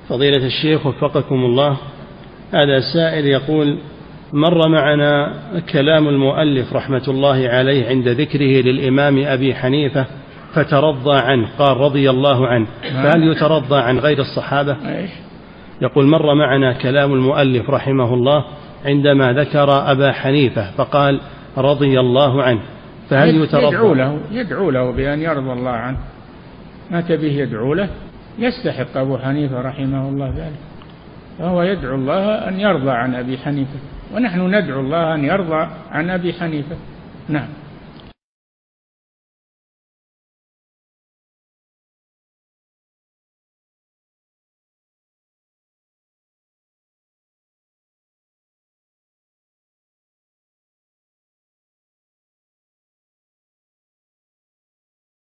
فضيلة الشيخ وفقكم الله، هذا سائل يقول: مر معنا كلام المؤلف رحمة الله عليه عند ذكره للإمام أبي حنيفة فترضى عنه، قال رضي الله عنه، فهل يترضى عن غير الصحابة؟ يقول: مر معنا كلام المؤلف رحمه الله عندما ذكر أبا حنيفة فقال رضي الله عنه، فهل يترضى؟ يدعو له بأن يرضى الله عنه، ما تبيه يدعو له، يستحق أبو حنيفة رحمه الله ذلك، فهو يدعو الله أن يرضى عن أبي حنيفة، ونحن ندعو الله أن يرضى عن أبي حنيفة. نعم.